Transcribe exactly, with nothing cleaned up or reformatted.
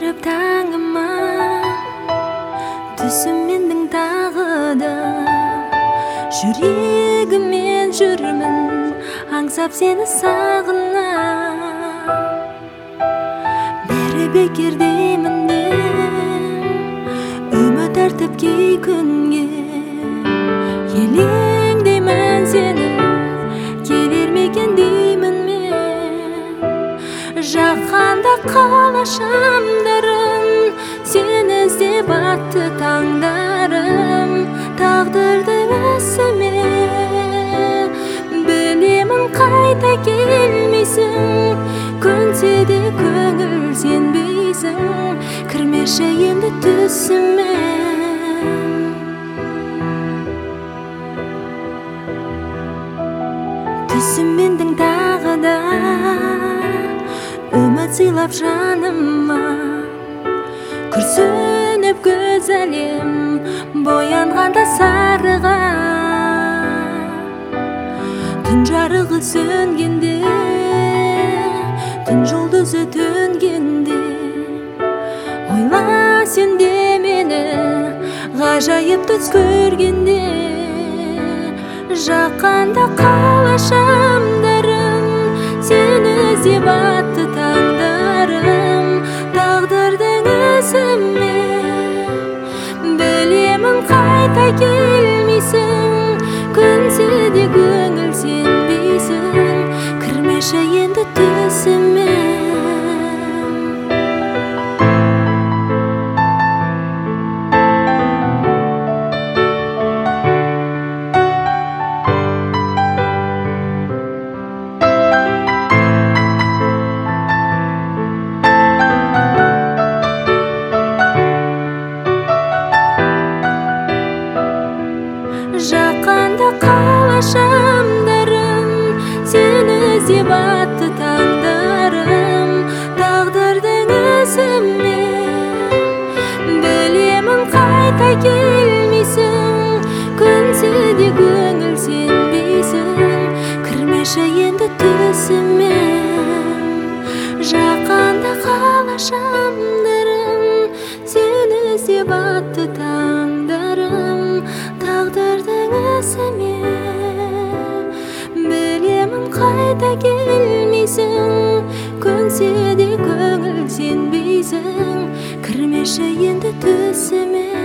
беріп таңыма, түсім менің тағы да. Жүрегіммен жүрмін, аңсап сені сағына. Бәрі бекер деймін де, үміт артып кей күнге. Елеңдеймін сені, келер ме екен деймін мен. Жаққанда қалашамдарым, сені іздеп атты таңдарым. Тағдырдың ісіме, білемін қайта келмейсің. Көнсе де көңіл сенбейсің, кірмеші енді түсіме. Түсім менің тағы да, үміт сыйлап жаныма. Күрсініп көз әлем, боянғанда сарыға. Түн жарығы сөнгенде, түн жұлдызы төнгенде. Ойла сен де мені, ғажайып түс көргенде. Жаққанда қалашамдарым, сені іздеп атты таңдарым. Тағдырдың ісіме, білемін қайта келмейсің. Көнсе де көңіл сенбейсің, кірмеші енді түсіме. Жаққанда қалашамдарым, сені іздеп атты таңдарым. Тағдырдың ісіме, білемін қайта келмейсің. Көнсе де көңіл сенбейсің, кірмеші енді түсіме. Жаққанда қалашамдарым, сені іздеп атты таңдарым. Тағдырдың ісіме, білемін қайта келмейсің. Көнсе де көңіл сенбейсің, кірмеші енді түсіме.